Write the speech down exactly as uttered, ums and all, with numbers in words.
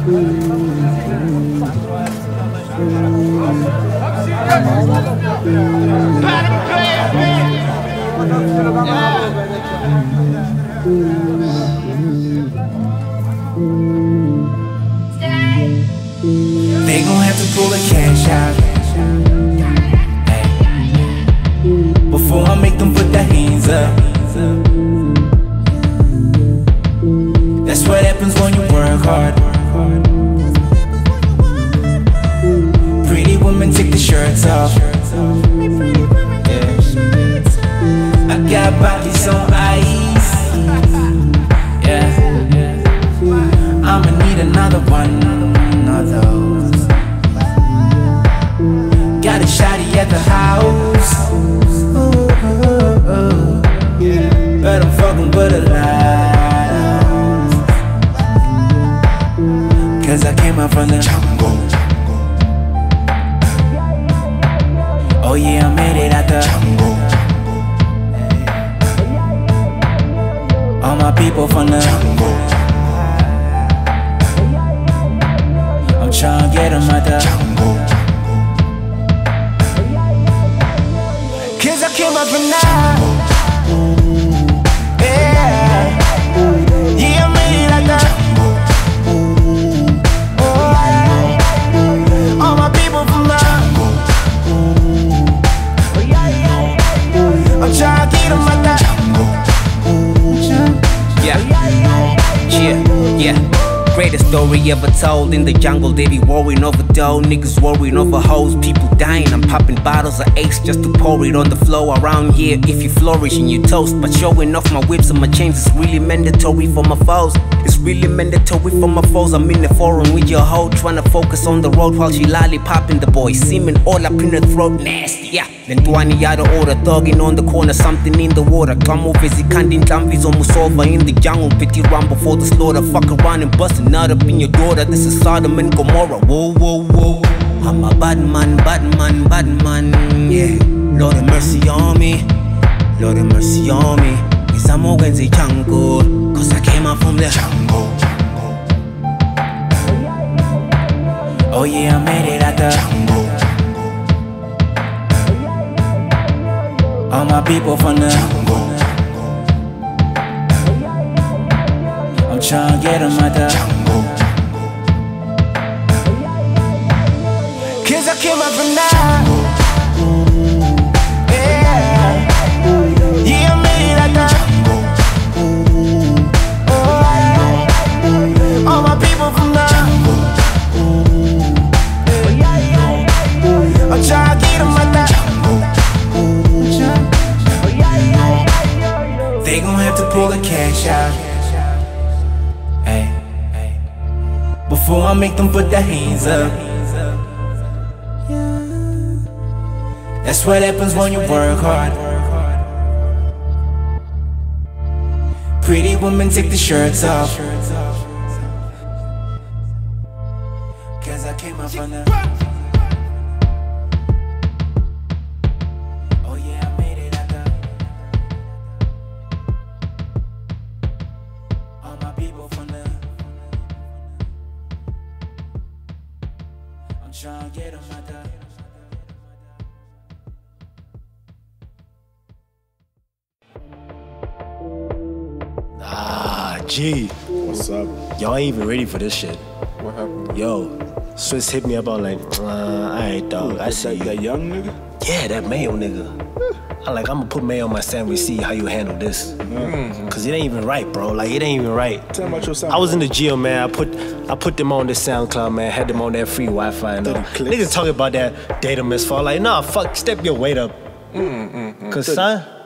They gon' have to pull the cash out, hey, before I make them put their hands up. That's what happens when you work hard. Pretty women take the shirts off. Yeah. I got bodies on ice. Yeah. I'ma need another one of those. Got a shawty at the house. Ooh, ooh, ooh. But I'm fucking with a lot of, cause I came out from the jungle. Oh yeah, I made it out the jungle. All my people from the jungle. I'm tryna get them out the jungle. Cause I came up from now. Yeah, yeah, I made it out the jungle. Oh, all my people from the jungle. I'm tryna get them out the jungle. Yeah, yeah, yeah. Greatest story ever told. In the jungle, they be worrying over dough. Niggas worrying over hoes, people dying. I'm popping bottles of ace just to pour it on the floor. Around here, if you flourish and you toast. But showing off my whips and my chains is really mandatory for my foes. It's really mandatory for my foes. I'm in the forum with your hoe, trying to focus on the road while she lollipopping the boy. Semen all up in her throat, nasty, yeah. Then Dwani out of order, thugging on the corner, something in the water. Come over, Zikandin Tambi's almost over in the jungle. Pity run before the slaughter. Fuck around and bust a nut up in your daughter. This is Sodom and Gomorrah. Whoa, whoa, whoa. I'm a bad man, bad man, bad man, yeah. Lord have mercy on me, Lord have mercy on me. Cause I'm always in the jungle, cause I came out from the jungle. Oh yeah, I made it out the jungle. All my people from the jungle. I'm tryna get them out the jungle. Cause I came up from now. Yeah, yeah, I made it out the jungle. Oh, all my people from the jungle. I'm tryna get them out the jungle. They gon' have to pull the cash out, hey, before I make them put their hands up. That's what happens when you work hard. Pretty women take the shirts off. Cause I came up from the, oh yeah, I made it out the, all my people from the, I'm tryna get them out the. Ah, G. What's up? Y'all ain't even ready for this shit. What happened? Yo, Swiss hit me up on like, uh, alright, dog. Ooh, I see that, you. that young nigga? Yeah, that Mayo nigga. I like, I'm gonna put Mayo on my sandwich, see how you handle this. Mm-hmm. Cause it ain't even right, bro. Like, it ain't even right. Tell me about your sound. I was in the gym, man. I put I put them on this SoundCloud, man. Had them on that free Wi-Fi and all. Niggas talking about that data misfall. Like, nah, fuck, step your weight up. Mm, mm, mm. Cause, son,